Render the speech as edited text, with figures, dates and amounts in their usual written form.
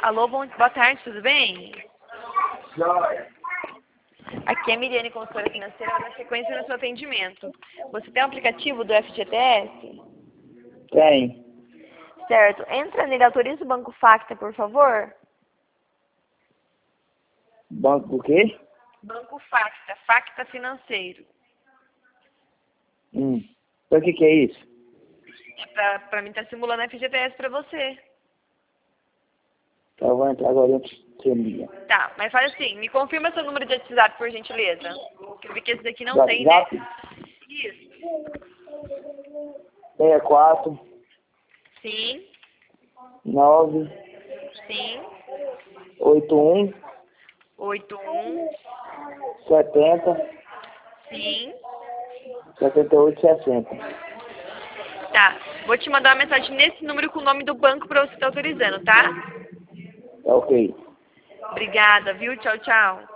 Alô, boa tarde, tudo bem? Joia. Aqui é a Miriane, consultora financeira, vai dar sequência no seu atendimento. Você tem o aplicativo do FGTS? Tem. Certo. Entra nele, autoriza o Banco Facta, por favor. Banco o quê? Banco Facta, Facta Financeiro. Então o que é isso? É pra mim tá simulando FGTS pra você. Então eu vou entrar agora dentro do seu dia. Tá, mas fala assim, me confirma seu número de WhatsApp, por gentileza. Porque eu vi que esse daqui não tem, né? Isso. 64 Sim, 9 sim. 81 81, 70 sim. 78 60. Tá, vou te mandar uma mensagem nesse número com o nome do banco pra você estar autorizando, tá? Tá ok. Obrigada, viu? Tchau, tchau.